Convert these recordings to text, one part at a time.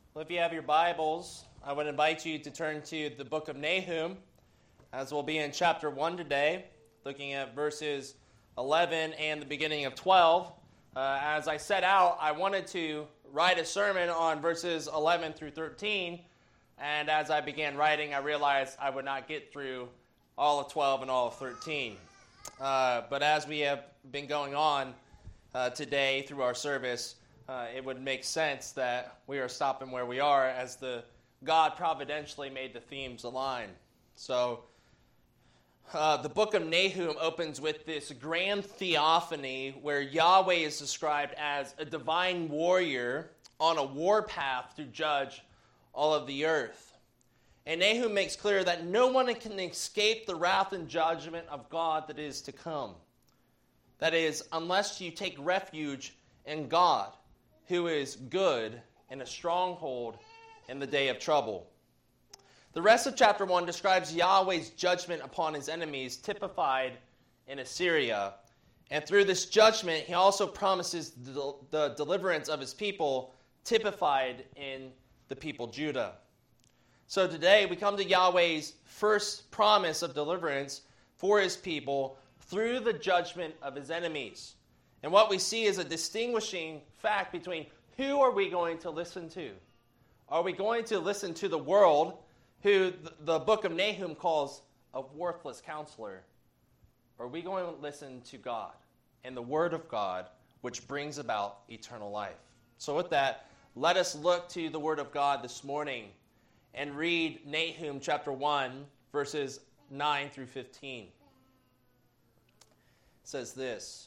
Well, if you have your Bibles, I would invite you to turn to the book of Nahum, as we'll be in chapter 1 today, looking at verses 11 and the beginning of 12. As I set out, I wanted to write a sermon on verses 11 through 13, and as I began writing, I realized I would not get through all of 12 and all of 13. But as we have been going on today through our service, it would make sense that we are stopping where we are as God providentially made the themes align. So the book of Nahum opens with this grand theophany where Yahweh is described as a divine warrior on a warpath to judge all of the earth. And Nahum makes clear that no one can escape the wrath and judgment of God that is to come. That is, unless you take refuge in God, who is good and a stronghold in the day of trouble. The rest of chapter 1 describes Yahweh's judgment upon his enemies, typified in Assyria. And through this judgment, he also promises the deliverance of his people, typified in the people Judah. So today, we come to Yahweh's first promise of deliverance for his people through the judgment of his enemies. And what we see is a distinguishing fact between who are we going to listen to? Are we going to listen to the world, who the book of Nahum calls a worthless counselor? Or are we going to listen to God and the word of God, which brings about eternal life? So with that, let us look to the word of God this morning and read Nahum chapter 1, verses 9 through 15. It says this: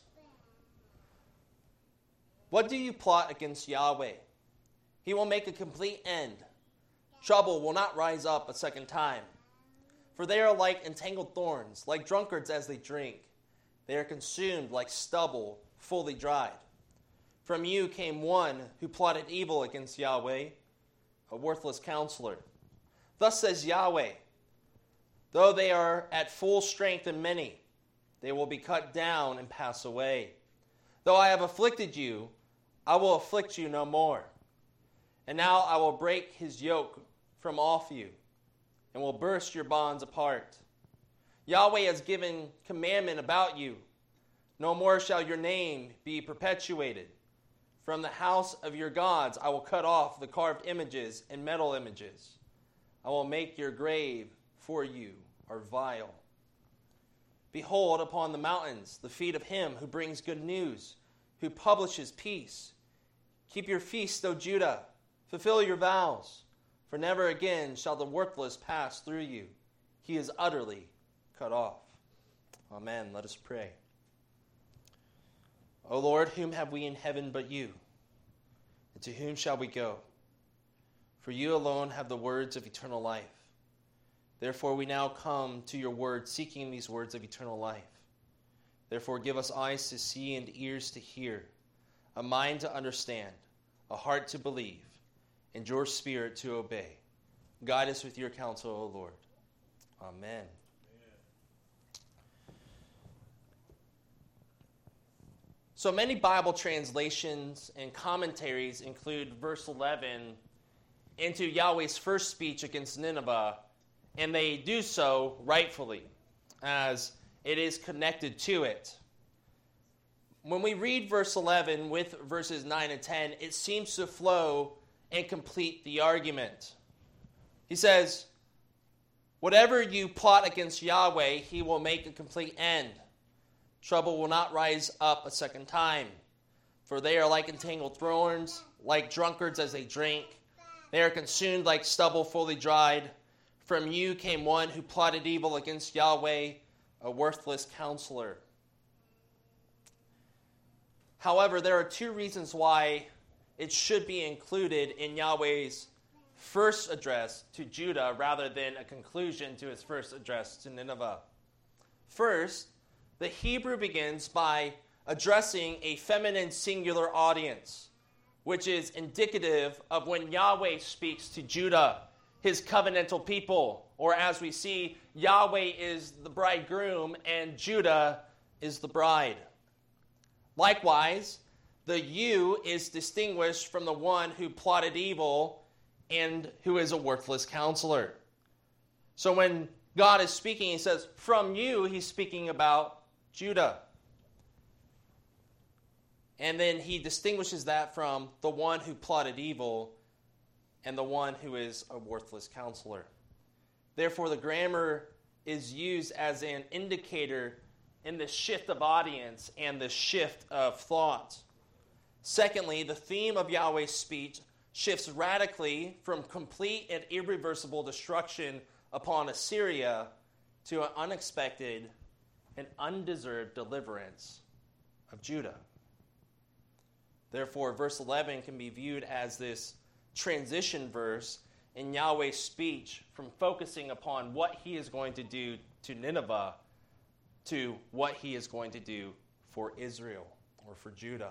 What do you plot against Yahweh? He will make a complete end. Trouble will not rise up a second time. For they are like entangled thorns, like drunkards as they drink. They are consumed like stubble, fully dried. From you came one who plotted evil against Yahweh, a worthless counselor. Thus says Yahweh, though they are at full strength and many, they will be cut down and pass away. Though I have afflicted you, I will afflict you no more. And now I will break his yoke from off you, and will burst your bonds apart. Yahweh has given commandment about you. No more shall your name be perpetuated. From the house of your gods I will cut off the carved images and metal images. I will make your grave for you are vile. Behold, upon the mountains, the feet of him who brings good news, who publishes peace. Keep your feast, O Judah. Fulfill your vows. For never again shall the worthless pass through you. He is utterly cut off. Amen. Let us pray. O Lord, whom have we in heaven but you? And to whom shall we go? For you alone have the words of eternal life. Therefore we now come to your word, seeking these words of eternal life. Therefore give us eyes to see and ears to hear, a mind to understand, a heart to believe, and your spirit to obey. Guide us with your counsel, O Lord. Amen. So many Bible translations and commentaries include verse 11 into Yahweh's first speech against Nineveh, and they do so rightfully, as it is connected to it. When we read verse 11 with verses 9 and 10, it seems to flow and complete the argument. He says, whatever you plot against Yahweh, he will make a complete end. Trouble will not rise up a second time. For they are like entangled thorns, like drunkards as they drink. They are consumed like stubble fully dried. From you came one who plotted evil against Yahweh, a worthless counselor. However, there are two reasons why it should be included in Yahweh's first address to Judah rather than a conclusion to his first address to Nineveh. First, the Hebrew begins by addressing a feminine singular audience, which is indicative of when Yahweh speaks to Judah, his covenantal people, or as we see, Yahweh is the bridegroom and Judah is the bride. Likewise, the you is distinguished from the one who plotted evil and who is a worthless counselor. So when God is speaking, he says, from you, he's speaking about Judah. And then he distinguishes that from the one who plotted evil and the one who is a worthless counselor. Therefore, the grammar is used as an indicator in the shift of audience and the shift of thought. Secondly, the theme of Yahweh's speech shifts radically from complete and irreversible destruction upon Assyria to an unexpected and undeserved deliverance of Judah. Therefore, verse 11 can be viewed as this transition verse in Yahweh's speech from focusing upon what he is going to do to Nineveh to what he is going to do for Israel or for Judah.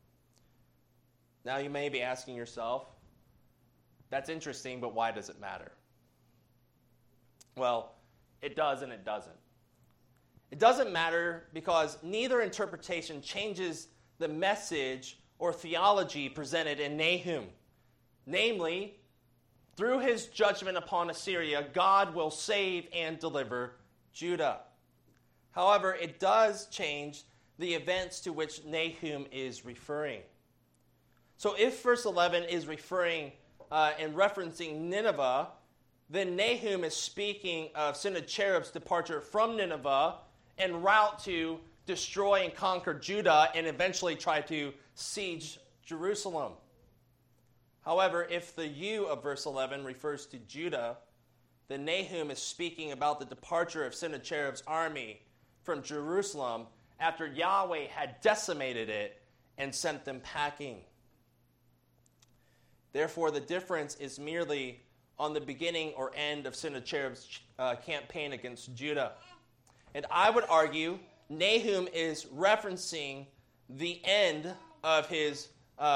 Now you may be asking yourself, that's interesting, but why does it matter? Well, it does and it doesn't. It doesn't matter because neither interpretation changes the message or theology presented in Nahum. Namely, through his judgment upon Assyria, God will save and deliver Judah. However, it does change the events to which Nahum is referring. So if verse 11 is referring and referencing Nineveh, then Nahum is speaking of Sennacherib's departure from Nineveh en route to destroy and conquer Judah and eventually try to siege Jerusalem. However, if the you of verse 11 refers to Judah, then Nahum is speaking about the departure of Sennacherib's army from Jerusalem after Yahweh had decimated it and sent them packing. Therefore, the difference is merely on the beginning or end of Sennacherib's campaign against Judah. And I would argue Nahum is referencing the end of his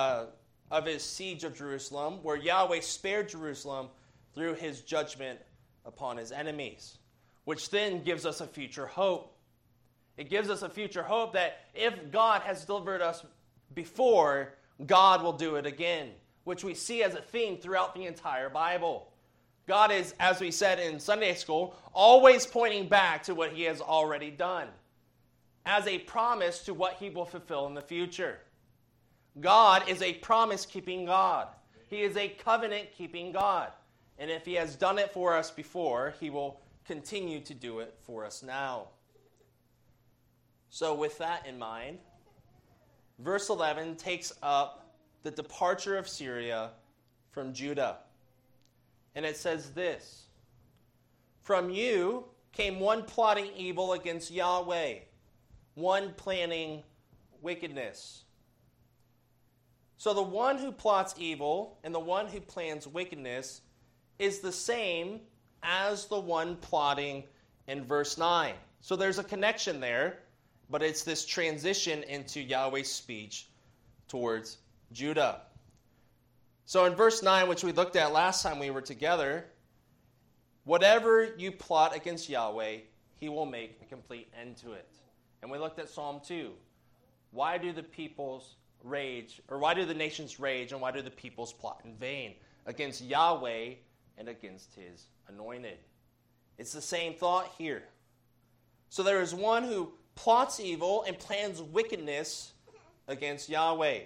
siege of Jerusalem, where Yahweh spared Jerusalem through his judgment upon his enemies, which then gives us a future hope. It gives us a future hope that if God has delivered us before, God will do it again, which we see as a theme throughout the entire Bible. God is, as we said in Sunday school, always pointing back to what he has already done as a promise to what he will fulfill in the future. God is a promise-keeping God. He is a covenant-keeping God. And if he has done it for us before, he will continue to do it for us now. So with that in mind, verse 11 takes up the departure of Syria from Judah. And it says this: from you came one plotting evil against Yahweh, one planning wickedness. So the one who plots evil and the one who plans wickedness is the same as the one plotting in verse 9. So there's a connection there, but it's this transition into Yahweh's speech towards Judah. So in verse 9, which we looked at last time we were together, whatever you plot against Yahweh, he will make a complete end to it. And we looked at Psalm 2. Why do the peoples rage, or why do the nations rage, and why do the peoples plot in vain against Yahweh and against his anointed? It's the same thought here. So there is one who plots evil and plans wickedness against Yahweh.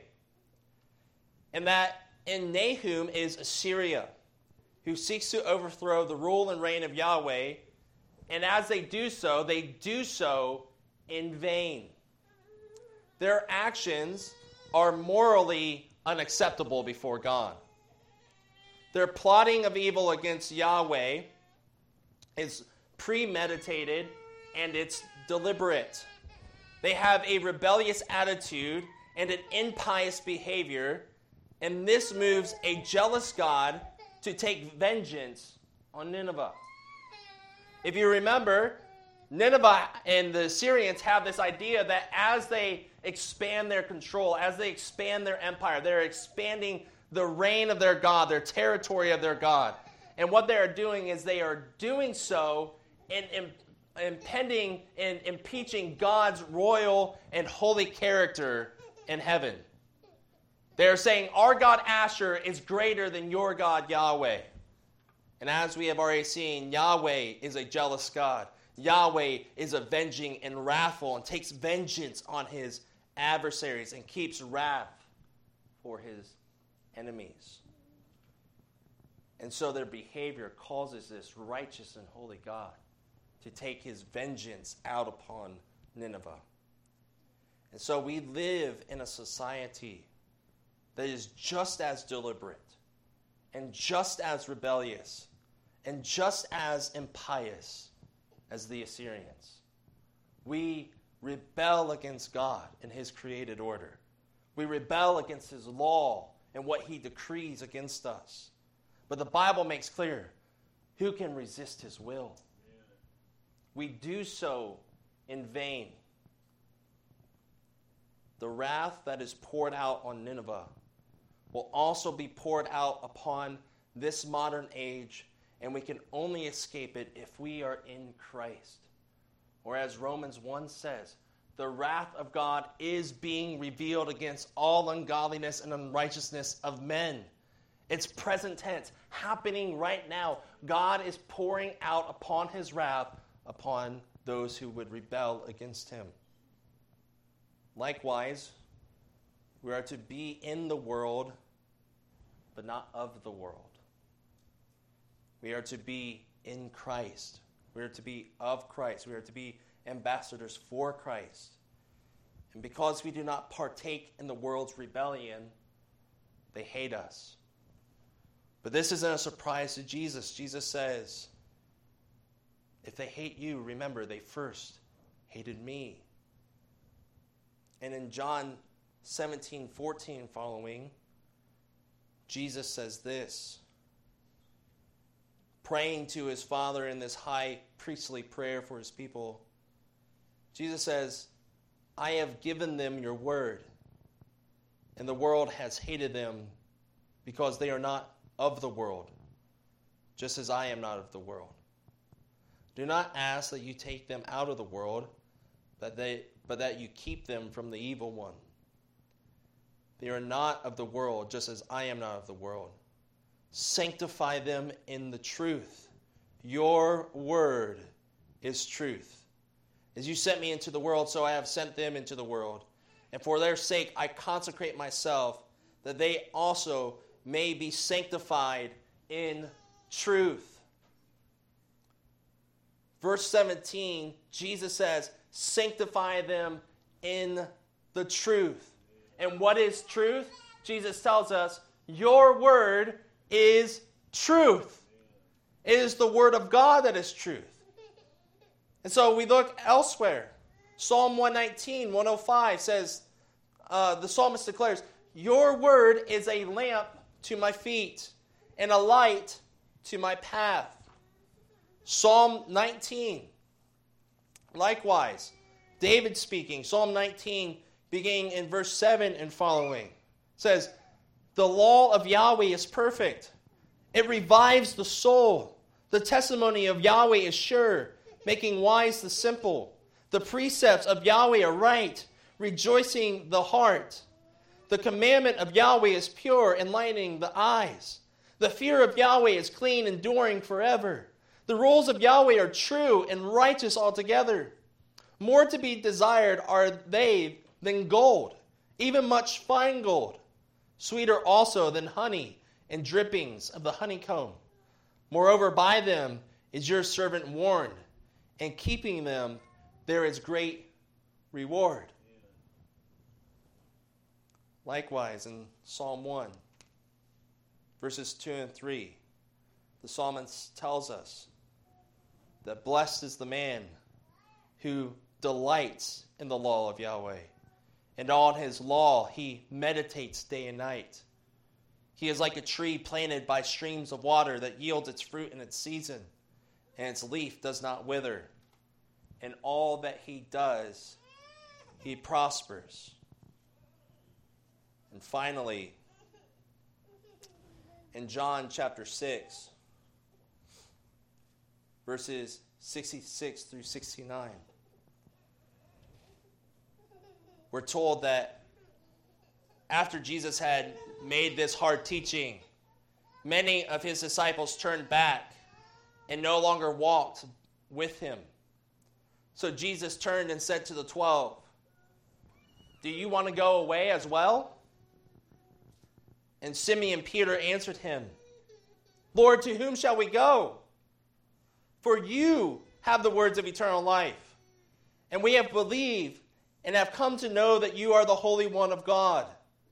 And that in Nahum is Assyria, who seeks to overthrow the rule and reign of Yahweh, and as they do so in vain. Their actions are morally unacceptable before God. Their plotting of evil against Yahweh is premeditated and it's deliberate. They have a rebellious attitude and an impious behavior, and this moves a jealous God to take vengeance on Nineveh. If you remember, Nineveh and the Assyrians have this idea that as they expand their control, as they expand their empire, they're expanding the reign of their God, their territory of their God. And what they are doing is they are doing so in impending and impeaching God's royal and holy character in heaven. They're saying, our God Asher is greater than your God Yahweh. And as we have already seen, Yahweh is a jealous God. Yahweh is avenging and wrathful and takes vengeance on his adversaries and keeps wrath for his enemies. And so their behavior causes this righteous and holy God to take his vengeance out upon Nineveh. And so we live in a society that is just as deliberate and just as rebellious and just as impious as the Assyrians. We rebel against God and his created order. We rebel against his law and what he decrees against us. But the Bible makes clear, who can resist his will? We do so in vain. The wrath that is poured out on Nineveh will also be poured out upon this modern age, and we can only escape it if we are in Christ. Or as Romans 1 says, the wrath of God is being revealed against all ungodliness and unrighteousness of men. It's present tense, happening right now. God is pouring out upon his wrath upon those who would rebel against him. Likewise, we are to be in the world, but not of the world. We are to be in Christ. We are to be of Christ. We are to be ambassadors for Christ. And because we do not partake in the world's rebellion, they hate us. But this isn't a surprise to Jesus. Jesus says, if they hate you, remember, they first hated me. And in John 17:14 following, Jesus says this, praying to his Father in this high priestly prayer for his people. Jesus says, I have given them your word, and the world has hated them because they are not of the world, just as I am not of the world. Do not ask that you take them out of the world, but that you keep them from the evil one. They are not of the world, just as I am not of the world. Sanctify them in the truth. Your word is truth. As you sent me into the world, so I have sent them into the world. And for their sake I consecrate myself, that they also may be sanctified in truth. Verse 17, Jesus says, sanctify them in the truth. And what is truth? Jesus tells us, your word is truth. It is the word of God that is truth. And so we look elsewhere. Psalm 119, 105 says, the psalmist declares, your word is a lamp to my feet and a light to my path. Psalm 19, likewise, David speaking, Psalm 19, beginning in verse 7 and following, says, the law of Yahweh is perfect. It revives the soul. The testimony of Yahweh is sure, making wise the simple. The precepts of Yahweh are right, rejoicing the heart. The commandment of Yahweh is pure, enlightening the eyes. The fear of Yahweh is clean, enduring forever. The rules of Yahweh are true and righteous altogether. More to be desired are they than gold, even much fine gold. Sweeter also than honey and drippings of the honeycomb. Moreover, by them is your servant warned, and keeping them there is great reward. Likewise, in Psalm 1, verses 2 and 3, the psalmist tells us that blessed is the man who delights in the law of Yahweh, and on his law he meditates day and night. He is like a tree planted by streams of water that yields its fruit in its season, and its leaf does not wither. In all that he does, he prospers. And finally, in John chapter 6, verses 66 through 69, we're told that after Jesus had made this hard teaching, many of his disciples turned back and no longer walked with him. So Jesus turned and said to the 12, "Do you want to go away as well?" And Simeon Peter answered him, "Lord, to whom shall we go? For you have the words of eternal life, and we have believed and have come to know that you are the Holy One of God."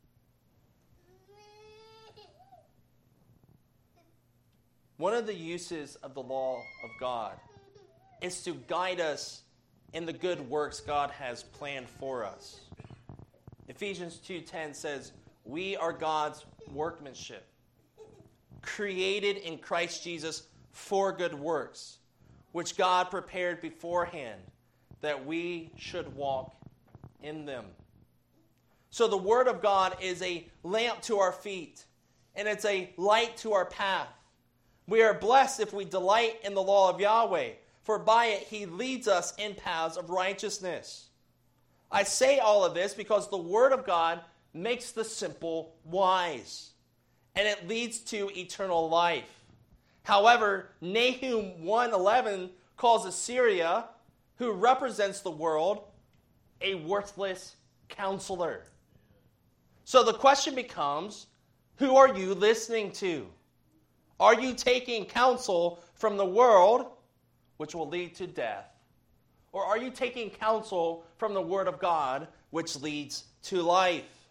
One of the uses of the law of God is to guide us in the good works God has planned for us. Ephesians 2:10 says, "We are God's workmanship, created in Christ Jesus for good works, which God prepared beforehand that we should walk in them." So the Word of God is a lamp to our feet, and it's a light to our path. We are blessed if we delight in the law of Yahweh, for by it he leads us in paths of righteousness. I say all of this because the Word of God makes the simple wise, and it leads to eternal life. However, Nahum 1:11 calls Assyria, who represents the world, a worthless counselor. So the question becomes, who are you listening to? Are you taking counsel from the world, which will lead to death? Or are you taking counsel from the Word of God, which leads to life?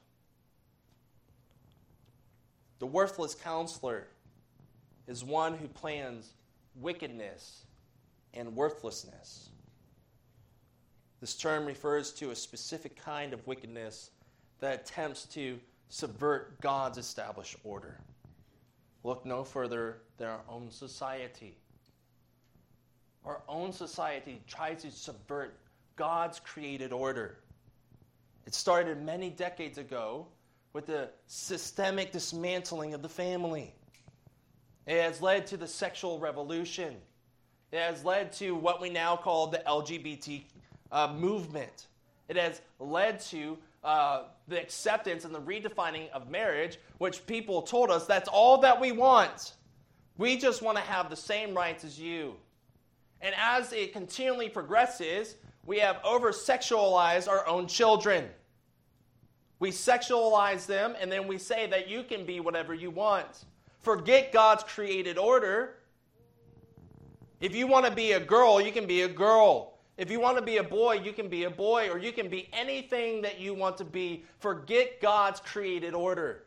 The worthless counselor is one who plans wickedness and worthlessness. This term refers to a specific kind of wickedness that attempts to subvert God's established order. Look no further than our own society. Our own society tries to subvert God's created order. It started many decades ago with the systemic dismantling of the family. It has led to the sexual revolution. It has led to what we now call the LGBT movement. It has led to the acceptance and the redefining of marriage, which people told us that's all that we want. We just want to have the same rights as you. And as it continually progresses, we have over-sexualized our own children. We sexualize them, and then we say that you can be whatever you want. Forget God's created order. If you want to be a girl, you can be a girl. If you want to be a boy, you can be a boy, or you can be anything that you want to be. Forget God's created order.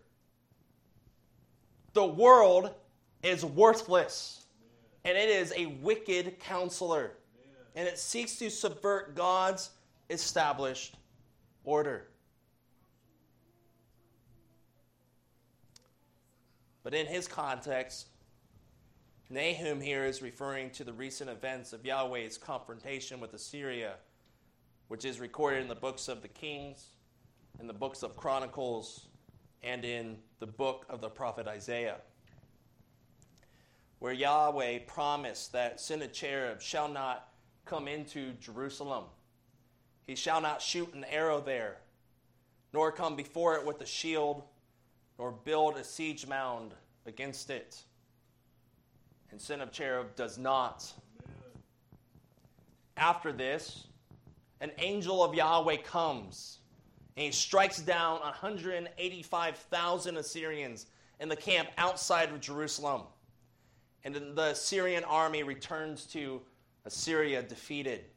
The world is worthless, and it is a wicked counselor, and it seeks to subvert God's established order. But in his context, Nahum here is referring to the recent events of Yahweh's confrontation with Assyria, which is recorded in the books of the Kings, in the books of Chronicles, and in the book of the prophet Isaiah, where Yahweh promised that Sennacherib shall not come into Jerusalem. He shall not shoot an arrow there, nor come before it with a shield, nor build a siege mound against it. And Sennacherib does not. After this, an angel of Yahweh comes, and he strikes down 185,000 Assyrians in the camp outside of Jerusalem. And then the Assyrian army returns to Assyria defeated.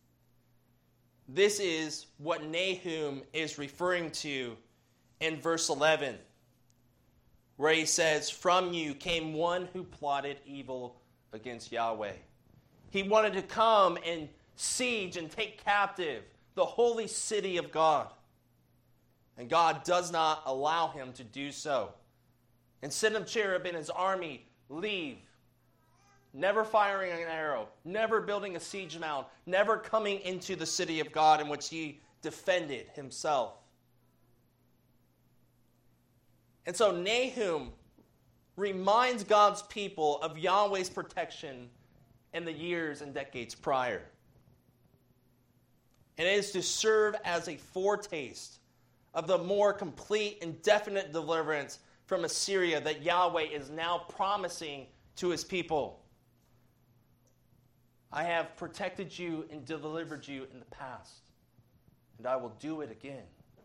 This is what Nahum is referring to in verse 11. Where he says, "From you came one who plotted evil against Yahweh." He wanted to come and siege and take captive the holy city of God. And God does not allow him to do so. And Sennacherib and his army leave, never firing an arrow, never building a siege mound, never coming into the city of God in which he defended himself. And so Nahum reminds God's people of Yahweh's protection in the years and decades prior. And it is to serve as a foretaste of the more complete and definite deliverance from Assyria that Yahweh is now promising to his people. I have protected you and delivered you in the past, and I will do it again.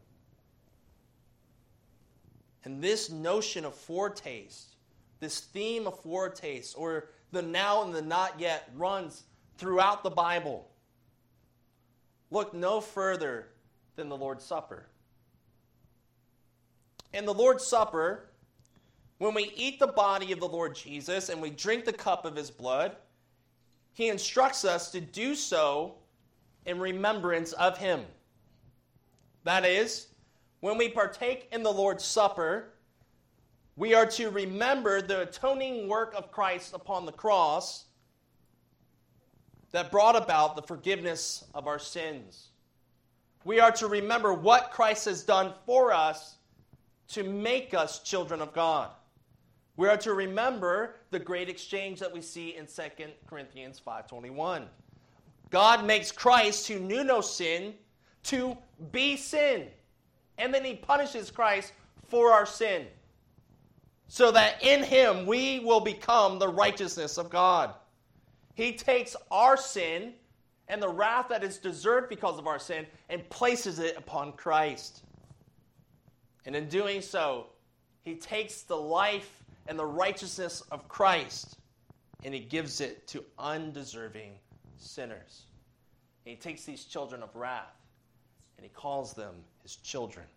And this notion of foretaste, this theme of foretaste, or the now and the not yet, runs throughout the Bible. Look no further than the Lord's Supper. In the Lord's Supper, when we eat the body of the Lord Jesus and we drink the cup of his blood, he instructs us to do so in remembrance of him. That is, when we partake in the Lord's Supper, we are to remember the atoning work of Christ upon the cross that brought about the forgiveness of our sins. We are to remember what Christ has done for us to make us children of God. We are to remember the great exchange that we see in 2 Corinthians 5:21. God makes Christ, who knew no sin, to be sin. And then he punishes Christ for our sin, so that in him we will become the righteousness of God. He takes our sin and the wrath that is deserved because of our sin and places it upon Christ. And in doing so, he takes the life and the righteousness of Christ and he gives it to undeserving sinners. And he takes these children of wrath and he calls them his children.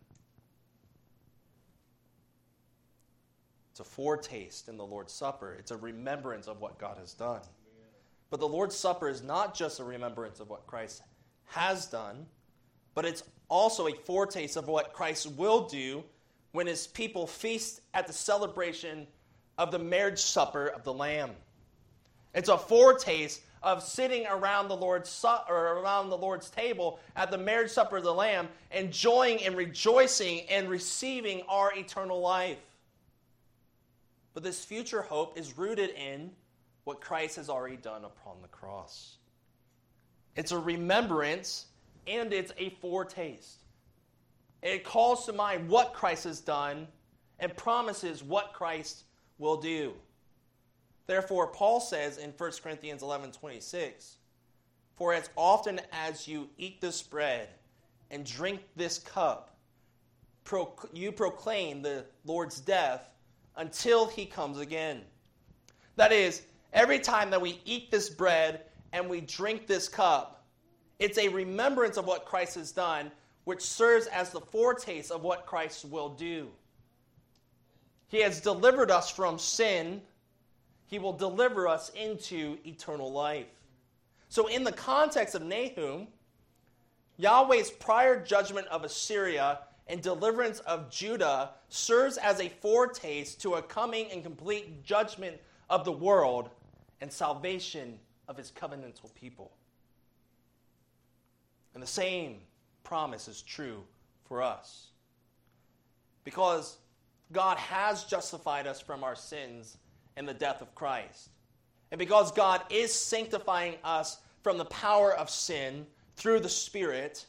It's a foretaste in the Lord's Supper. It's a remembrance of what God has done. But the Lord's Supper is not just a remembrance of what Christ has done, but it's also a foretaste of what Christ will do when his people feast at the celebration of the marriage supper of the Lamb. It's a foretaste of sitting around the Lord's table at the marriage supper of the Lamb, enjoying and rejoicing and receiving our eternal life. But this future hope is rooted in what Christ has already done upon the cross. It's a remembrance and it's a foretaste. It calls to mind what Christ has done and promises what Christ will do. Therefore, Paul says in 1 Corinthians 11:26, "For as often as you eat this bread and drink this cup, you proclaim the Lord's death until he comes again." That is, every time that we eat this bread and we drink this cup, it's a remembrance of what Christ has done, which serves as the foretaste of what Christ will do. He has delivered us from sin. He will deliver us into eternal life. So in the context of Nahum, Yahweh's prior judgment of Assyria and deliverance of Judah serves as a foretaste to a coming and complete judgment of the world and salvation of his covenantal people. And the same promise is true for us. Because God has justified us from our sins in the death of Christ. And because God is sanctifying us from the power of sin through the Spirit,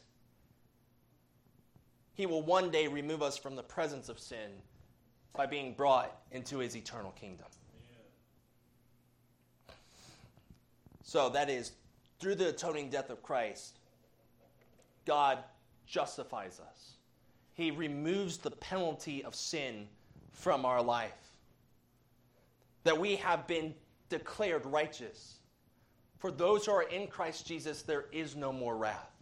he will one day remove us from the presence of sin by being brought into his eternal kingdom. So that is, through the atoning death of Christ, God justifies us. He removes the penalty of sin from our life. That we have been declared righteous. For those who are in Christ Jesus, there is no more wrath.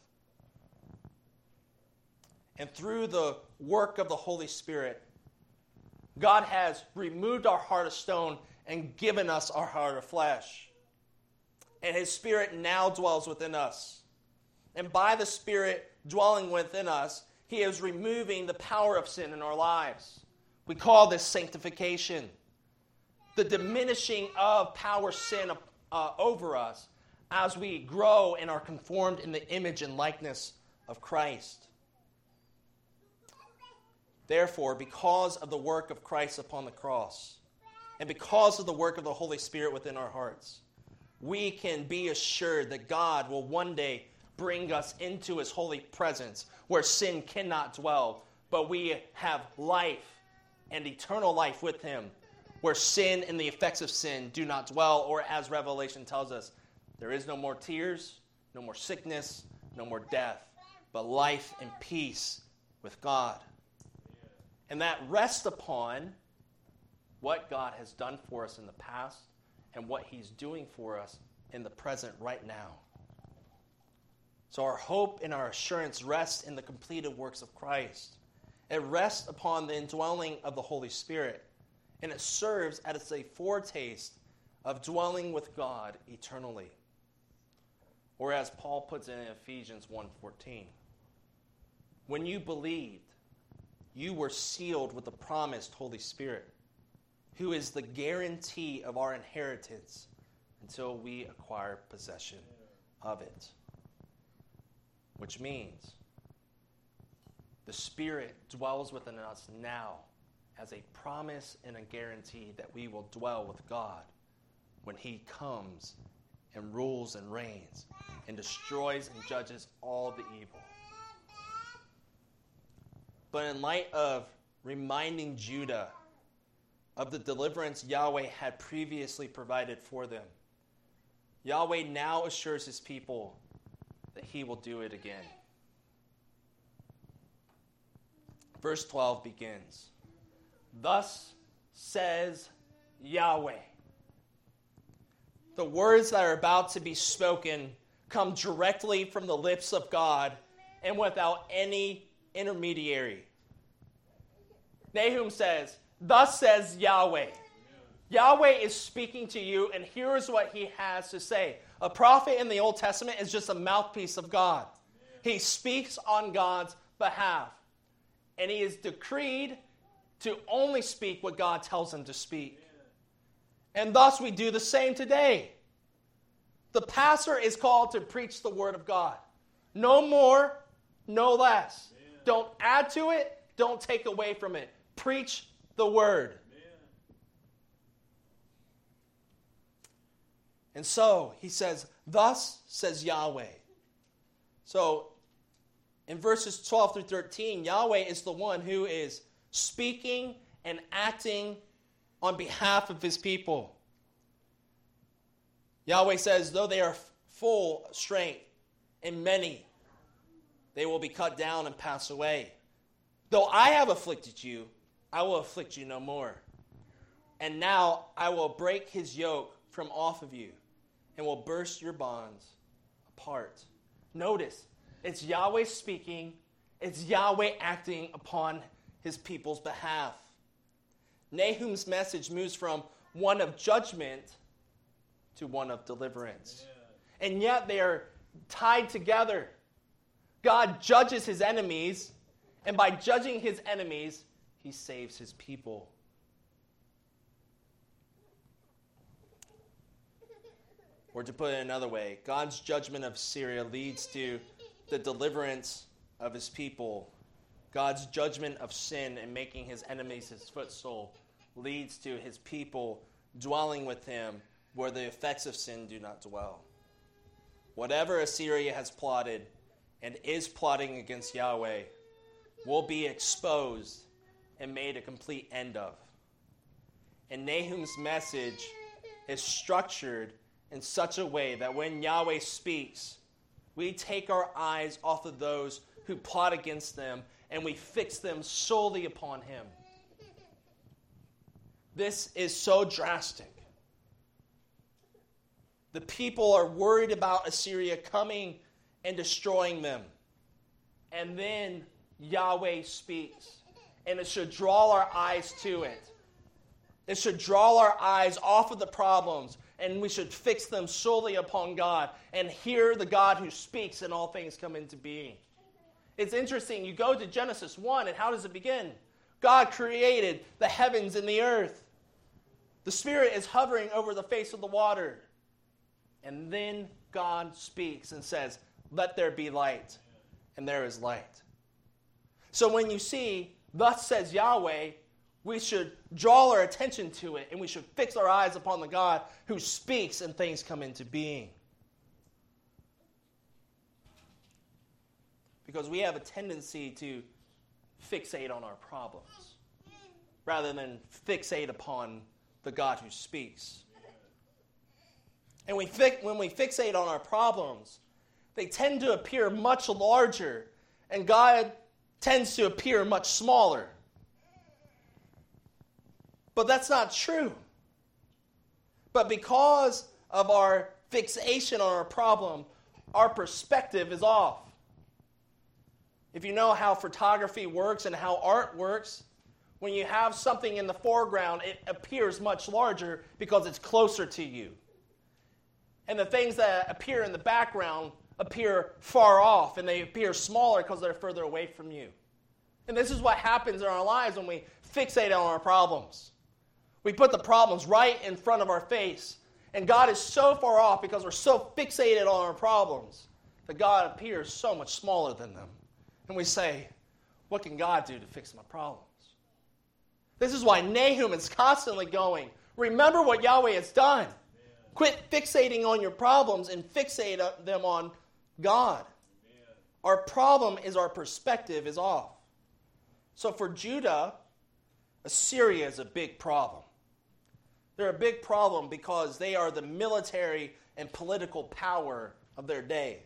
And through the work of the Holy Spirit, God has removed our heart of stone and given us our heart of flesh. And his Spirit now dwells within us. And by the Spirit dwelling within us, he is removing the power of sin in our lives. We call this sanctification. The diminishing of power sin over us as we grow and are conformed in the image and likeness of Christ. Therefore, because of the work of Christ upon the cross, and because of the work of the Holy Spirit within our hearts, we can be assured that God will one day bring us into his holy presence where sin cannot dwell, but we have life and eternal life with him, where sin and the effects of sin do not dwell, or as Revelation tells us, there is no more tears, no more sickness, no more death, but life and peace with God. And that rests upon what God has done for us in the past and what he's doing for us in the present right now. So our hope and our assurance rests in the completed works of Christ. It rests upon the indwelling of the Holy Spirit, and it serves as a foretaste of dwelling with God eternally. Or as Paul puts it in Ephesians 1:14, when you believed, you were sealed with the promised Holy Spirit, who is the guarantee of our inheritance until we acquire possession of it. Which means the Spirit dwells within us now as a promise and a guarantee that we will dwell with God when he comes and rules and reigns and destroys and judges all the evil. But in light of reminding Judah of the deliverance Yahweh had previously provided for them, Yahweh now assures his people that he will do it again. Verse 12 begins, "Thus says Yahweh." The words that are about to be spoken come directly from the lips of God and without any intermediary. Nahum says, "Thus says Yahweh." Yahweh is speaking to you, and here's what he has to say. A prophet in the Old Testament is just a mouthpiece of God. He speaks on God's behalf, and he is decreed to only speak what God tells him to speak. And thus we do the same today. The pastor is called to preach the word of God. No more, no less. Don't add to it, don't take away from it. Preach the word. And so he says, "Thus says Yahweh." So in verses 12 through 13, Yahweh is the one who is speaking and acting on behalf of his people. Yahweh says, "Though they are full of strength and many, they will be cut down and pass away. Though I have afflicted you, I will afflict you no more. And now I will break his yoke from off of you and will burst your bonds apart." Notice, it's Yahweh speaking. It's Yahweh acting upon his people's behalf. Nahum's message moves from one of judgment to one of deliverance. And yet they are tied together. God judges his enemies, and by judging his enemies, he saves his people. Or to put it another way, God's judgment of Syria leads to the deliverance of his people. God's judgment of sin and making his enemies his footstool leads to his people dwelling with him where the effects of sin do not dwell. Whatever Assyria has plotted and is plotting against Yahweh will be exposed and made a complete end of. And Nahum's message is structured in such a way that when Yahweh speaks, we take our eyes off of those who plot against them and we fix them solely upon him. This is so drastic. The people are worried about Assyria coming and destroying them. And then Yahweh speaks. And it should draw our eyes to it. It should draw our eyes off of the problems, and we should fix them solely upon God and hear the God who speaks and all things come into being. It's interesting. You go to Genesis 1, and how does it begin? God created the heavens and the earth. The Spirit is hovering over the face of the water. And then God speaks and says, "Let there be light." And there is light. So when you see, "Thus says Yahweh," we should draw our attention to it, and we should fix our eyes upon the God who speaks and things come into being. Because we have a tendency to fixate on our problems rather than fixate upon the God who speaks. And when we fixate on our problems, they tend to appear much larger, and God tends to appear much smaller. But that's not true. But because of our fixation on our problem, our perspective is off. If you know how photography works and how art works, when you have something in the foreground, it appears much larger because it's closer to you. And the things that appear in the background appear far off, and they appear smaller because they're further away from you. And this is what happens in our lives when we fixate on our problems. We put the problems right in front of our face, and God is so far off because we're so fixated on our problems that God appears so much smaller than them. And we say, what can God do to fix my problems? This is why Nahum is constantly going, remember what Yahweh has done. Amen. Quit fixating on your problems and fixate them on God. Amen. Our problem is our perspective is off. So for Judah, Assyria is a big problem. They're a big problem because they are the military and political power of their day.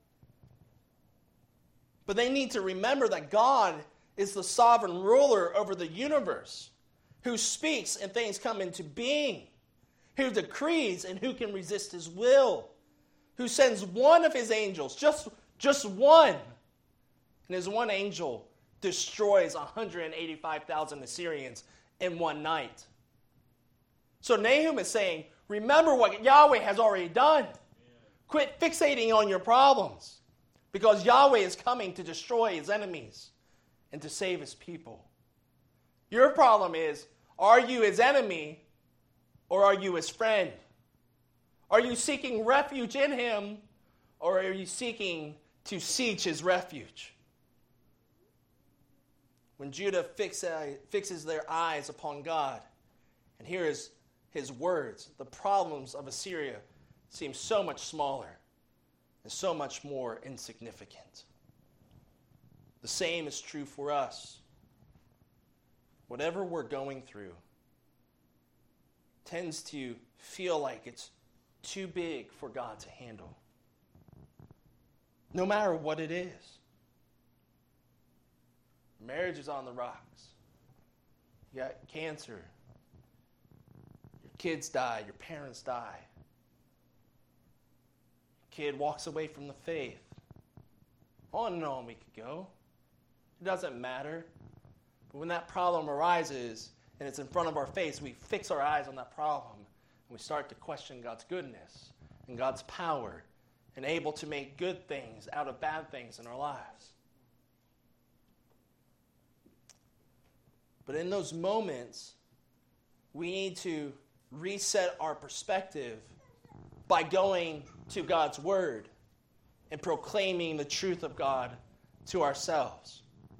But they need to remember that God is the sovereign ruler over the universe, who speaks and things come into being, who decrees and who can resist his will, who sends one of his angels, just one, and his one angel destroys 185,000 Assyrians in one night. So Nahum is saying, remember what Yahweh has already done. Quit fixating on your problems. Because Yahweh is coming to destroy his enemies and to save his people. Your problem is, are you his enemy or are you his friend? Are you seeking refuge in him or are you seeking to siege his refuge? When Judah fixes their eyes upon God and hears his words, the problems of Assyria seem so much smaller. Is so much more insignificant. The same is true for us. Whatever we're going through tends to feel like it's too big for God to handle. No matter what it is. Marriage is on the rocks. You got cancer. Your kids die. Your parents die. Kid walks away from the faith. On and on we could go. It doesn't matter. But when that problem arises and it's in front of our face, we fix our eyes on that problem and we start to question God's goodness and God's power and able to make good things out of bad things in our lives. But in those moments, we need to reset our perspective by going to God's word and proclaiming the truth of God to ourselves.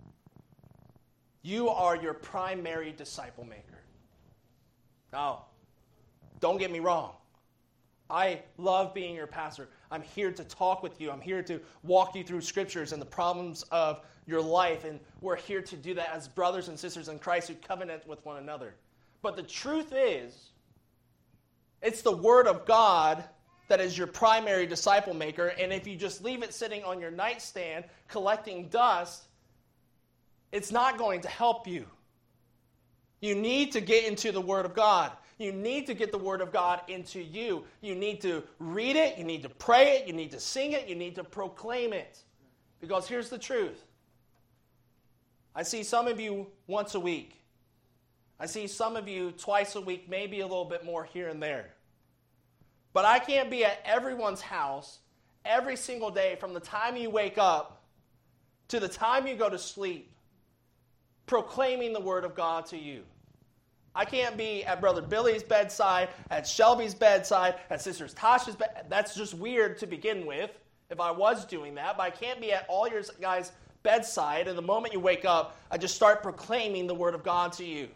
You are your primary disciple maker. Now, don't get me wrong. I love being your pastor. I'm here to talk with you. I'm here to walk you through scriptures and the problems of your life. And we're here to do that as brothers and sisters in Christ who covenant with one another. But the truth is, it's the word of God that is your primary disciple maker, and if you just leave it sitting on your nightstand collecting dust, it's not going to help you. You need to get into the Word of God. You need to get the Word of God into you. You need to read it, you need to pray it, you need to sing it, you need to proclaim it. Because here's the truth. I see some of you once a week. I see some of you twice a week, maybe a little bit more here and there. But I can't be at everyone's house every single day from the time you wake up to the time you go to sleep proclaiming the word of God to you. I can't be at Brother Billy's bedside, at Shelby's bedside, at Sister Tasha's bedside. That's just weird to begin with if I was doing that. But I can't be at all your guys' bedside, and the moment you wake up, I just start proclaiming the word of God to you.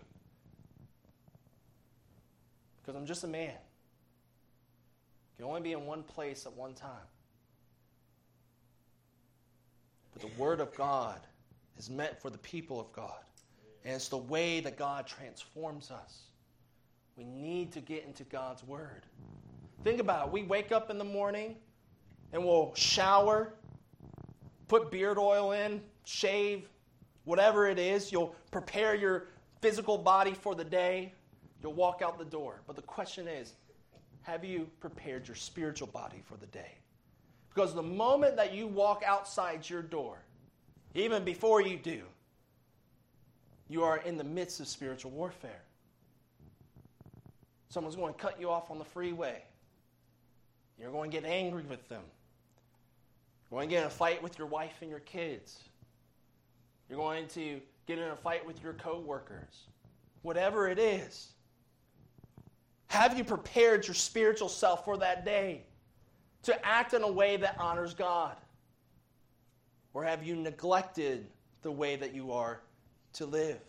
Because I'm just a man. You can only be in one place at one time. But the Word of God is meant for the people of God. And it's the way that God transforms us. We need to get into God's Word. Think about it. We wake up in the morning and we'll shower, put beard oil in, shave, whatever it is. You'll prepare your physical body for the day. You'll walk out the door. But the question is, have you prepared your spiritual body for the day? Because the moment that you walk outside your door, even before you do, you are in the midst of spiritual warfare. Someone's going to cut you off on the freeway. You're going to get angry with them. You're going to get in a fight with your wife and your kids. You're going to get in a fight with your coworkers. Whatever it is. Have you prepared your spiritual self for that day to act in a way that honors God? Or have you neglected the way that you are to live?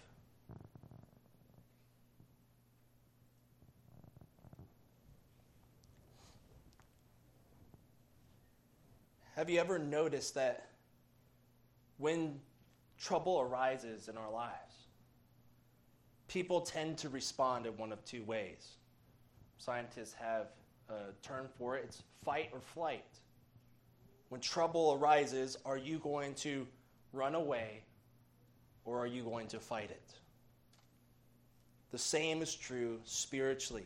Have you ever noticed that when trouble arises in our lives, people tend to respond in one of two ways? Scientists have a term for it. It's fight or flight. When trouble arises, are you going to run away or are you going to fight it? The same is true spiritually.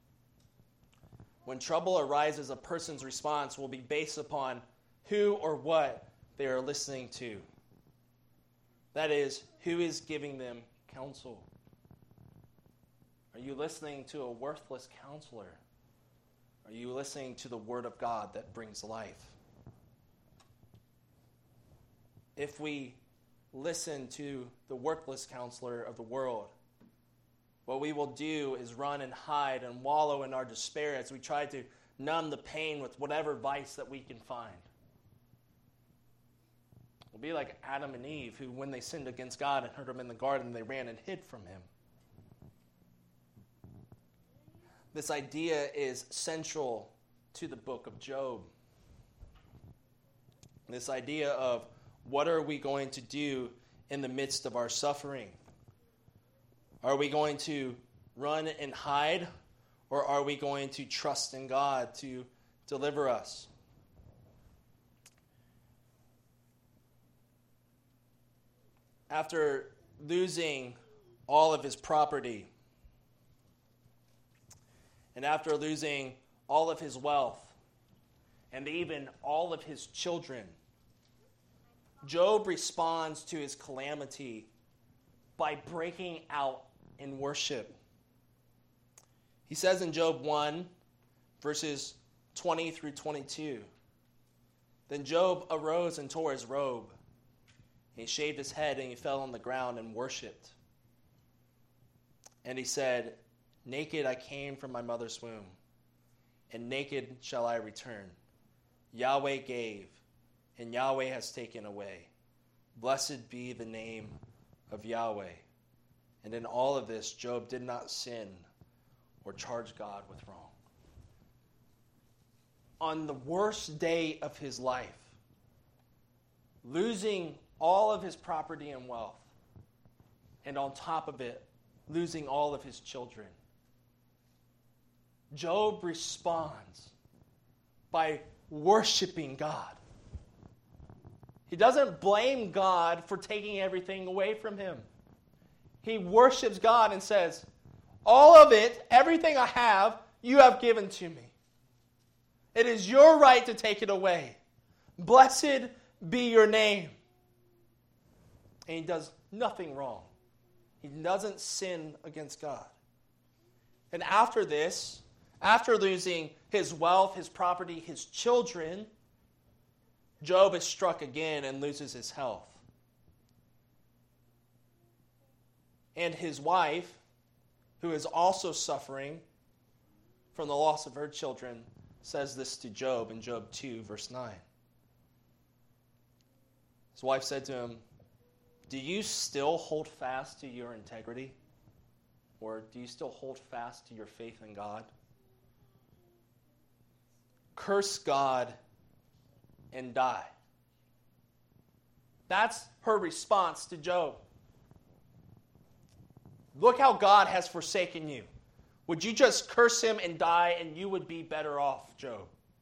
When trouble arises, a person's response will be based upon who or what they are listening to. That is, who is giving them counsel. Are you listening to a worthless counselor? Are you listening to the Word of God that brings life? If we listen to the worthless counselor of the world, what we will do is run and hide and wallow in our despair as we try to numb the pain with whatever vice that we can find. We'll be like Adam and Eve, who when they sinned against God and hurt him in the garden, they ran and hid from him. This idea is central to the book of Job. This idea of what are we going to do in the midst of our suffering? Are we going to run and hide, or are we going to trust in God to deliver us? After losing all of his property, and after losing all of his wealth, and even all of his children, Job responds to his calamity by breaking out in worship. He says in Job 1, verses 20 through 22, "Then Job arose and tore his robe. He shaved his head and he fell on the ground and worshipped. And he said, 'Naked I came from my mother's womb, and naked shall I return. Yahweh gave, and Yahweh has taken away. Blessed be the name of Yahweh.' And in all of this, Job did not sin or charge God with wrong." On the worst day of his life, losing all of his property and wealth, and on top of it, losing all of his children, Job responds by worshiping God. He doesn't blame God for taking everything away from him. He worships God and says, "All of it, everything I have, you have given to me. It is your right to take it away. Blessed be your name." And he does nothing wrong. He doesn't sin against God. And after this, after losing his wealth, his property, his children, Job is struck again and loses his health. And his wife, who is also suffering from the loss of her children, says this to Job in Job 2, verse 9. His wife said to him, "Do you still hold fast to your integrity? Or do you still hold fast to your faith in God? Curse God and die." That's her response to Job. Look how God has forsaken you. Would you just curse him and die and you would be better off, Job?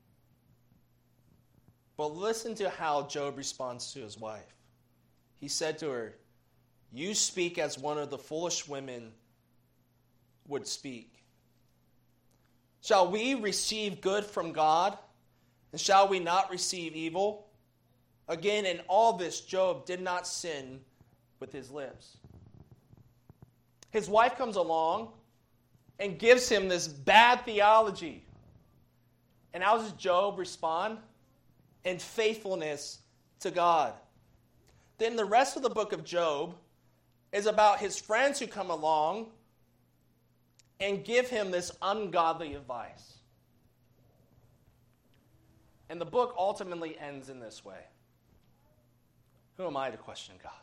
But listen to how Job responds to his wife. He said to her, "You speak as one of the foolish women would speak. Shall we receive good from God, and shall we not receive evil?" Again, in all this, Job did not sin with his lips. His wife comes along and gives him this bad theology. And how does Job respond? In faithfulness to God. Then the rest of the book of Job is about his friends who come along and give him this ungodly advice. And the book ultimately ends in this way. Who am I to question God?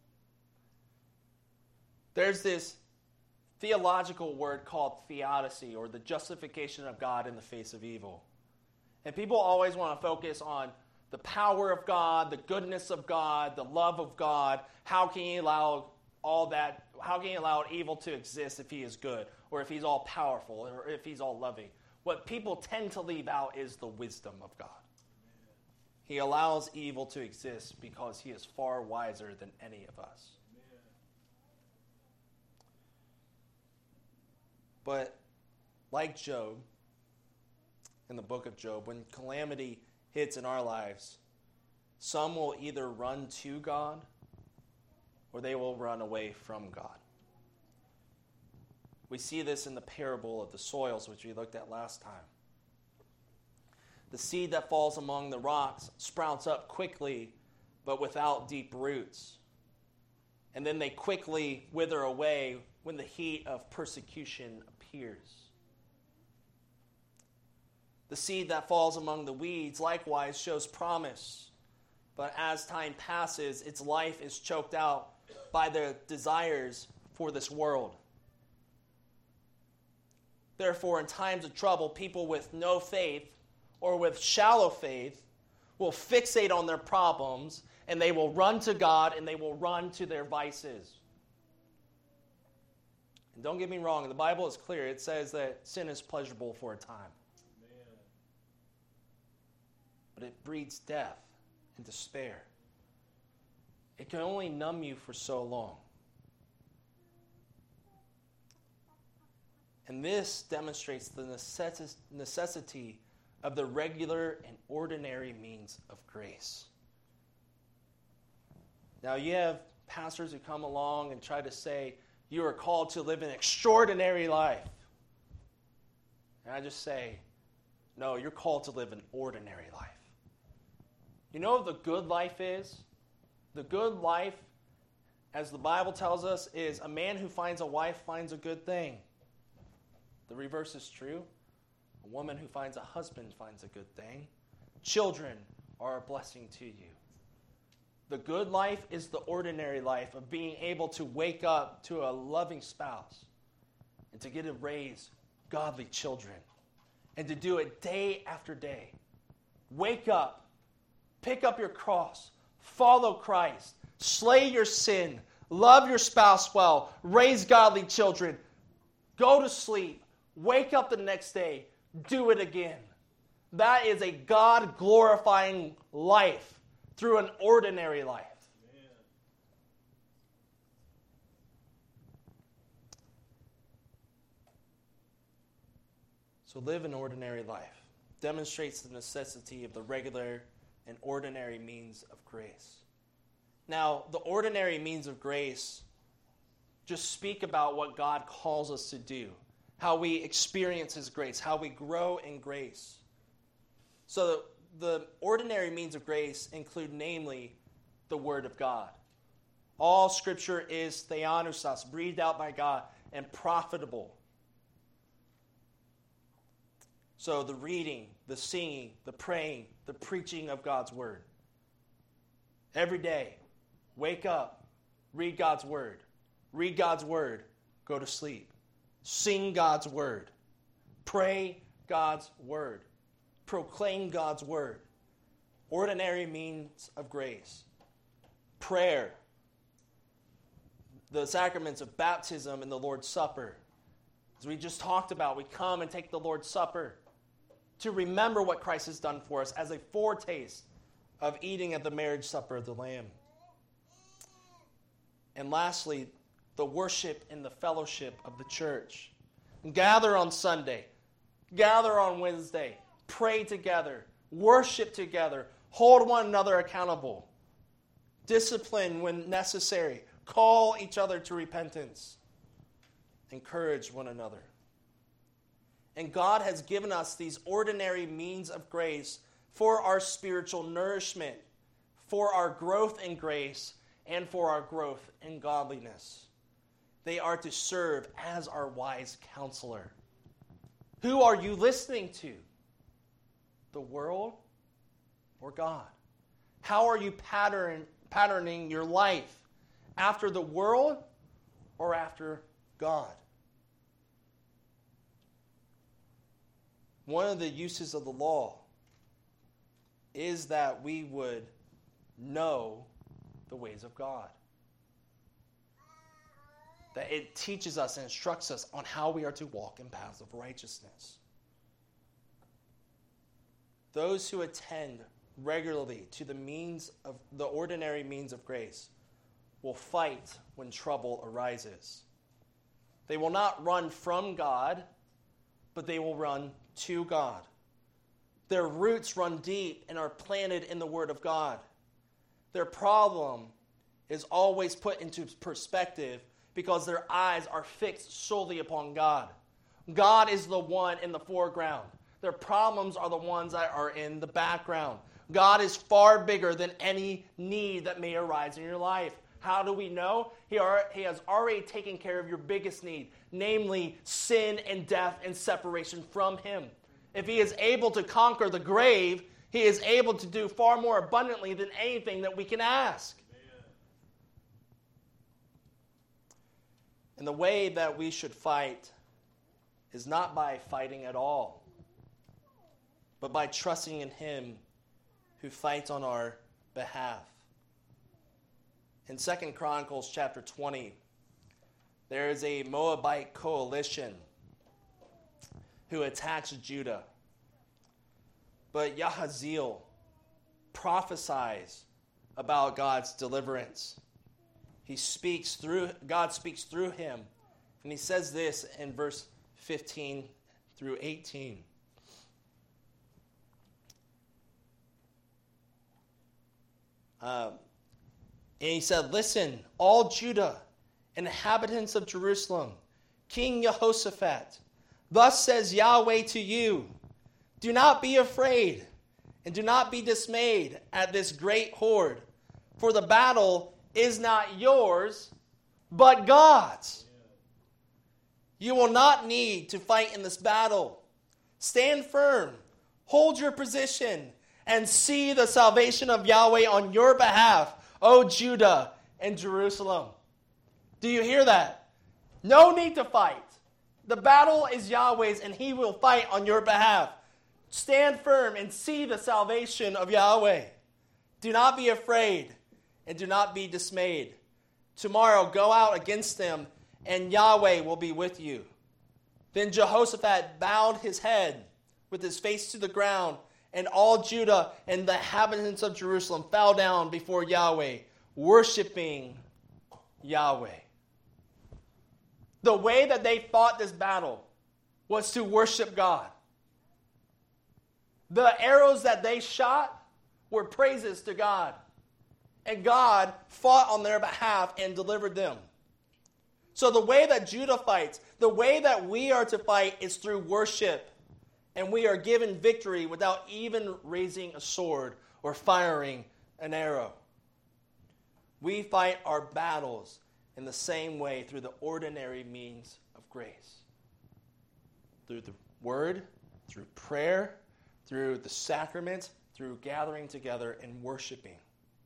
There's this theological word called theodicy, or the justification of God in the face of evil. And people always want to focus on the power of God, the goodness of God, the love of God. How can he allow all that? How can he allow evil to exist if he is good, or if he's all powerful, or if he's all loving? What people tend to leave out is the wisdom of God. He allows evil to exist because he is far wiser than any of us. But like Job, in the book of Job, when calamity hits in our lives, some will either run to God or they will run away from God. We see this in the parable of the soils, which we looked at last time. The seed that falls among the rocks sprouts up quickly, but without deep roots. And then they quickly wither away when the heat of persecution appears. The seed that falls among the weeds likewise shows promise, but as time passes, its life is choked out by the desires for this world. Therefore, in times of trouble, people with no faith or with shallow faith will fixate on their problems, and they will run to God and they will run to their vices. And don't get me wrong, the Bible is clear. It says that sin is pleasurable for a time. Amen. But it breeds death and despair. It can only numb you for so long. And this demonstrates the necessity of the regular and ordinary means of grace. Now, you have pastors who come along and try to say, you are called to live an extraordinary life. And I just say, no, you're called to live an ordinary life. You know what the good life is? The good life, as the Bible tells us, is a man who finds a wife finds a good thing. The reverse is true. A woman who finds a husband finds a good thing. Children are a blessing to you. The good life is the ordinary life of being able to wake up to a loving spouse and to get to raise godly children and to do it day after day. Wake up, pick up your cross, follow Christ, slay your sin, love your spouse well, raise godly children, go to sleep, wake up the next day, do it again. That is a God-glorifying life through an ordinary life. Amen. So live an ordinary life. Demonstrates the necessity of the regular and ordinary means of grace. Now, the ordinary means of grace just speak about what God calls us to do, how we experience His grace, how we grow in grace. So the ordinary means of grace include, namely, the Word of God. All Scripture is theopneustos, breathed out by God, and profitable. So the reading, the singing, the praying, the preaching of God's Word. Every day, wake up, read God's Word. Read God's Word, go to sleep. Sing God's Word. Pray God's Word. Proclaim God's Word. Ordinary means of grace. prayer, the sacraments of baptism and the Lord's Supper. As we just talked about, we come and take the Lord's Supper to remember what Christ has done for us as a foretaste of eating at the marriage supper of the Lamb. And lastly, the worship and the fellowship of the church. Gather on Sunday, gather on Wednesday, pray together, worship together, hold one another accountable, discipline when necessary, call each other to repentance, encourage one another. And God has given us these ordinary means of grace for our spiritual nourishment, for our growth in grace, and for our growth in godliness. They are to serve as our wise counselor. Who are you listening to? The world or God? How are you patterning your life? After the world or after God? One of the uses of the law is that we would know the ways of God. That it teaches us and instructs us on how we are to walk in paths of righteousness. Those who attend regularly to the ordinary means of grace will fight when trouble arises. They will not run from God, but they will run to God. Their roots run deep and are planted in the Word of God. Their problem is always put into perspective because their eyes are fixed solely upon God. God is the one in the foreground. Their problems are the ones that are in the background. God is far bigger than any need that may arise in your life. How do we know? He has already taken care of your biggest need, namely sin and death and separation from Him. If He is able to conquer the grave, He is able to do far more abundantly than anything that we can ask. And the way that we should fight is not by fighting at all, but by trusting in Him who fights on our behalf. In 2 Chronicles chapter 20, there is a Moabite coalition who attacks Judah. But Yahaziel prophesies about God's deliverance. God speaks through him. And he says this in verse 15 through 18. And he said, "Listen, all Judah, inhabitants of Jerusalem, King Jehoshaphat, thus says Yahweh to you, do not be afraid and do not be dismayed at this great horde, for the battle is not yours, but God's. You will not need to fight in this battle. Stand firm, hold your position, and see the salvation of Yahweh on your behalf, O Judah and Jerusalem." Do you hear that? No need to fight. The battle is Yahweh's, and He will fight on your behalf. Stand firm and see the salvation of Yahweh. Do not be afraid and do not be dismayed. Tomorrow go out against them, and Yahweh will be with you. Then Jehoshaphat bowed his head with his face to the ground, and all Judah and the inhabitants of Jerusalem fell down before Yahweh, worshiping Yahweh. The way that they fought this battle was to worship God. The arrows that they shot were praises to God. And God fought on their behalf and delivered them. So the way that Judah fights, the way that we are to fight is through worship. And we are given victory without even raising a sword or firing an arrow. We fight our battles in the same way through the ordinary means of grace. Through the word, through prayer, through the sacrament, through gathering together and worshiping.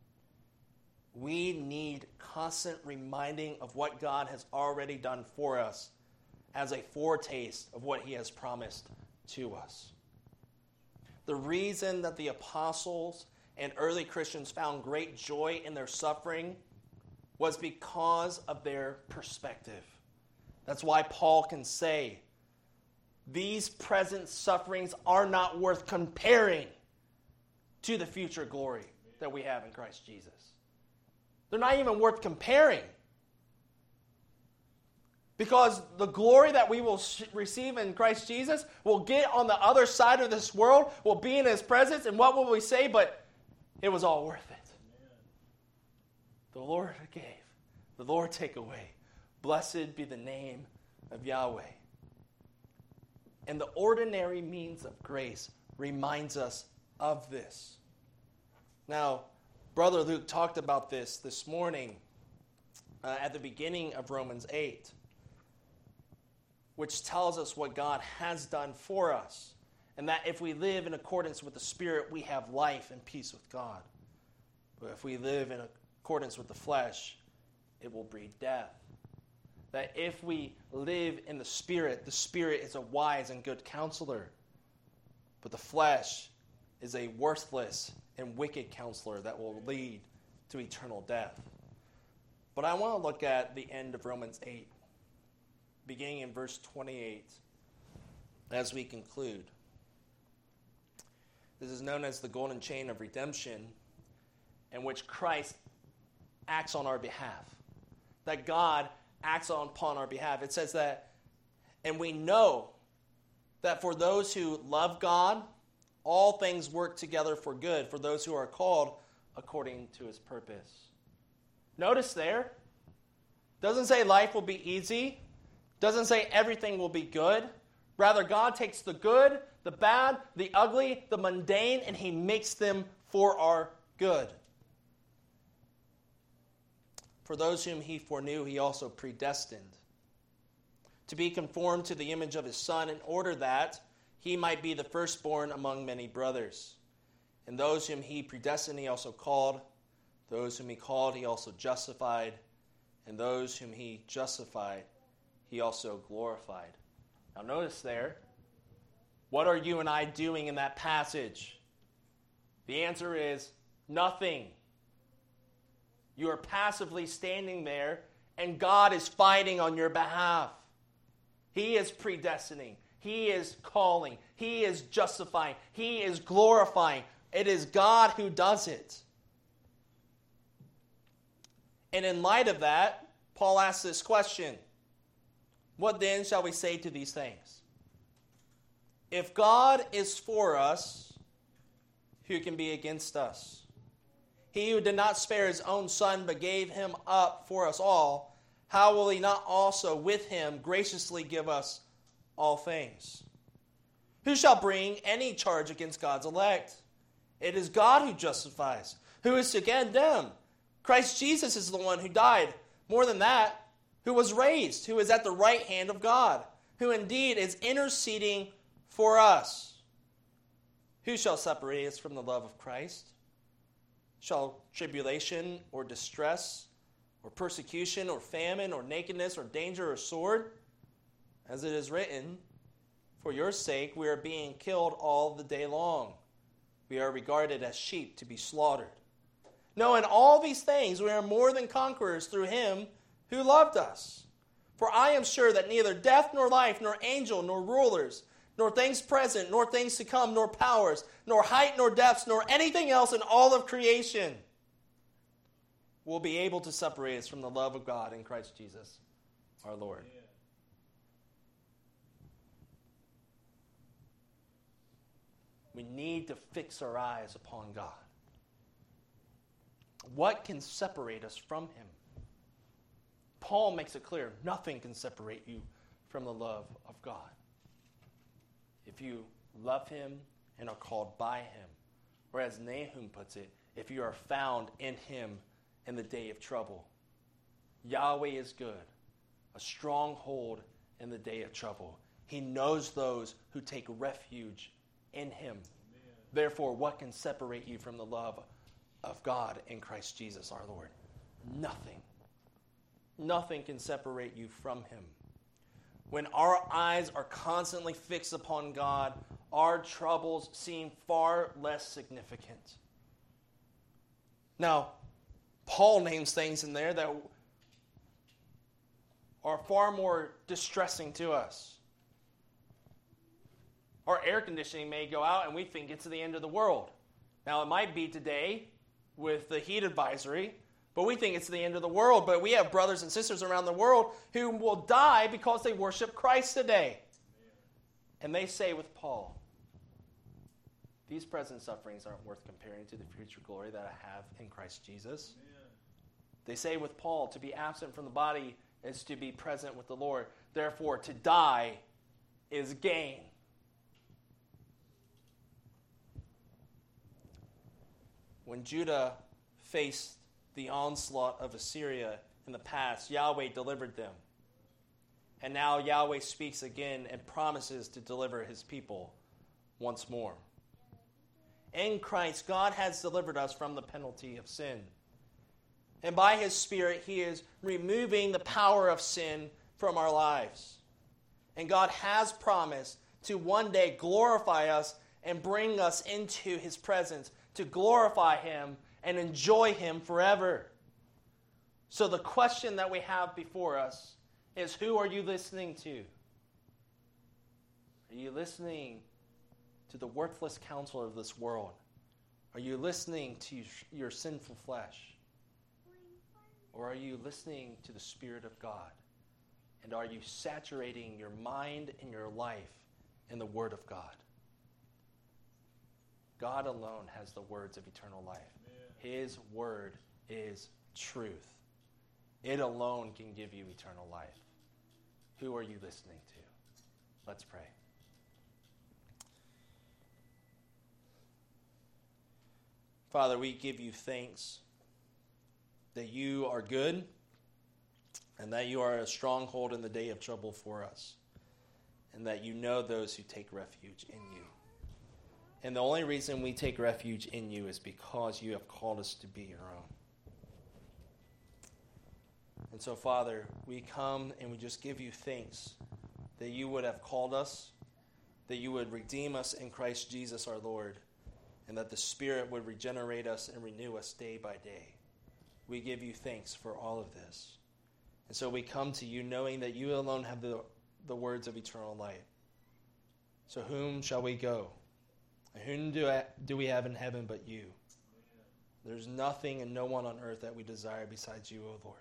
We need constant reminding of what God has already done for us as a foretaste of what He has promised to us. The reason that the apostles and early Christians found great joy in their suffering was because of their perspective. That's why Paul can say, these present sufferings are not worth comparing to the future glory that we have in Christ Jesus. They're not even worth comparing. Because the glory that we will receive in Christ Jesus will get on the other side of this world, will be in his presence, and what will we say? But it was all worth it. Amen. The Lord gave, the Lord take away. Blessed be the name of Yahweh. And the ordinary means of grace reminds us of this. Now, Brother Luke talked about this morning at the beginning of Romans 8, which tells us what God has done for us, and that if we live in accordance with the Spirit, we have life and peace with God. But if we live in accordance with the flesh, it will breed death. That if we live in the Spirit is a wise and good counselor, but the flesh is a worthless and wicked counselor that will lead to eternal death. But I want to look at the end of Romans 8, beginning in verse 28, as we conclude. This is known as the golden chain of redemption, in which Christ acts on our behalf. That God acts upon our behalf. It says that, and we know that for those who love God, all things work together for good, for those who are called according to his purpose. Notice there, doesn't say life will be easy, doesn't say everything will be good. Rather, God takes the good, the bad, the ugly, the mundane, and he makes them for our good. For those whom he foreknew, he also predestined to be conformed to the image of his Son, in order that he might be the firstborn among many brothers. And those whom he predestined, he also called. Those whom he called, he also justified. And those whom he justified, he also glorified. Now notice there, what are you and I doing in that passage? The answer is nothing. You are passively standing there, and God is fighting on your behalf. He is predestining. He is calling. He is justifying. He is glorifying. It is God who does it. And in light of that, Paul asks this question: what then shall we say to these things? If God is for us, who can be against us? He who did not spare his own Son, but gave him up for us all, how will he not also with him graciously give us all things? Who shall bring any charge against God's elect? It is God who justifies. Who is to condemn? Christ Jesus is the one who died. More than that, who was raised, who is at the right hand of God, who indeed is interceding for us. Who shall separate us from the love of Christ? Shall tribulation or distress or persecution or famine or nakedness or danger or sword? As it is written, for your sake we are being killed all the day long. We are regarded as sheep to be slaughtered. No, in all these things we are more than conquerors through him who loved us. For I am sure that neither death nor life, nor angel, nor rulers, nor things present, nor things to come, nor powers, nor height, nor depths, nor anything else in all of creation will be able to separate us from the love of God in Christ Jesus, our Lord. Yeah. We need to fix our eyes upon God. What can separate us from him? Paul makes it clear, nothing can separate you from the love of God. If you love him and are called by him, or as Nahum puts it, if you are found in him in the day of trouble. Yahweh is good, a stronghold in the day of trouble. He knows those who take refuge in him. Amen. Therefore, what can separate you from the love of God in Christ Jesus our Lord? Nothing. Nothing can separate you from him. When our eyes are constantly fixed upon God, our troubles seem far less significant. Now, Paul names things in there that are far more distressing to us. Our air conditioning may go out and we think it's the end of the world. Now, it might be today with the heat advisory, but we think it's the end of the world. But we have brothers and sisters around the world who will die because they worship Christ today. And they say with Paul, these present sufferings aren't worth comparing to the future glory that I have in Christ Jesus. Amen. They say with Paul, to be absent from the body is to be present with the Lord. Therefore, to die is gain. When Judah faced the onslaught of Assyria in the past, Yahweh delivered them. And now Yahweh speaks again and promises to deliver his people once more. In Christ, God has delivered us from the penalty of sin. And by his Spirit, he is removing the power of sin from our lives. And God has promised to one day glorify us and bring us into his presence, to glorify him and enjoy him forever. So the question that we have before us is, who are you listening to? Are you listening to the worthless counsel of this world? Are you listening to your sinful flesh? Or are you listening to the Spirit of God? And are you saturating your mind and your life in the Word of God? God alone has the words of eternal life. Amen. His Word is truth. It alone can give you eternal life. Who are you listening to? Let's pray. Father, we give you thanks that you are good and that you are a stronghold in the day of trouble for us, and that you know those who take refuge in you. And the only reason we take refuge in you is because you have called us to be your own. And so, Father, we come and we just give you thanks that you would have called us, that you would redeem us in Christ Jesus our Lord, and that the Spirit would regenerate us and renew us day by day. We give you thanks for all of this. And so we come to you knowing that you alone have the words of eternal life. So whom shall we go? And whom do we have in heaven but you? There's nothing and no one on earth that we desire besides you, O Lord.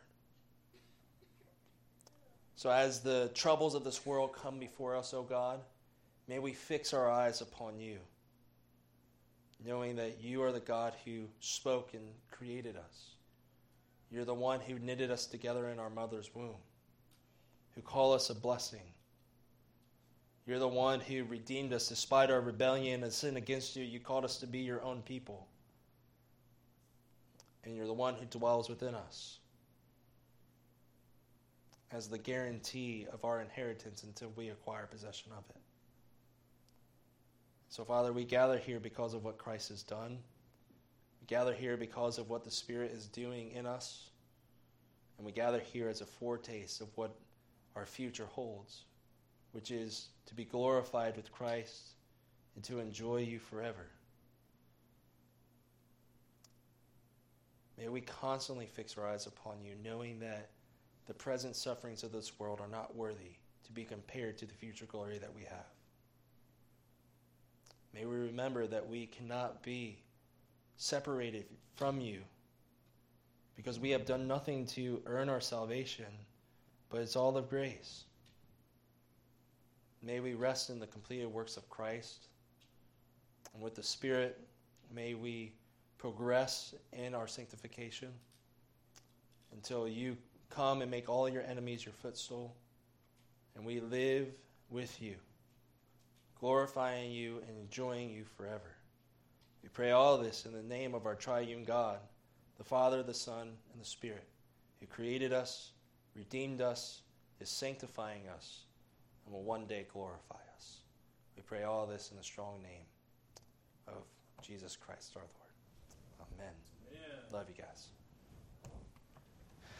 So as the troubles of this world come before us, O God, may we fix our eyes upon you, knowing that you are the God who spoke and created us. You're the one who knitted us together in our mother's womb, who call us a blessing. You're the one who redeemed us despite our rebellion and sin against you. You called us to be your own people. And you're the one who dwells within us as the guarantee of our inheritance until we acquire possession of it. So, Father, we gather here because of what Christ has done. We gather here because of what the Spirit is doing in us. And we gather here as a foretaste of what our future holds, which is to be glorified with Christ and to enjoy you forever. May we constantly fix our eyes upon you, knowing that the present sufferings of this world are not worthy to be compared to the future glory that we have. May we remember that we cannot be separated from you because we have done nothing to earn our salvation, but it's all of grace. May we rest in the completed works of Christ, and with the Spirit, may we progress in our sanctification until you come and make all your enemies your footstool, and we live with you, glorifying you and enjoying you forever. We pray all this in the name of our triune God, the Father, the Son, and the Spirit, who created us, redeemed us, is sanctifying us, and will one day glorify us. We pray all this in the strong name of Jesus Christ our Lord. Amen. Love you guys.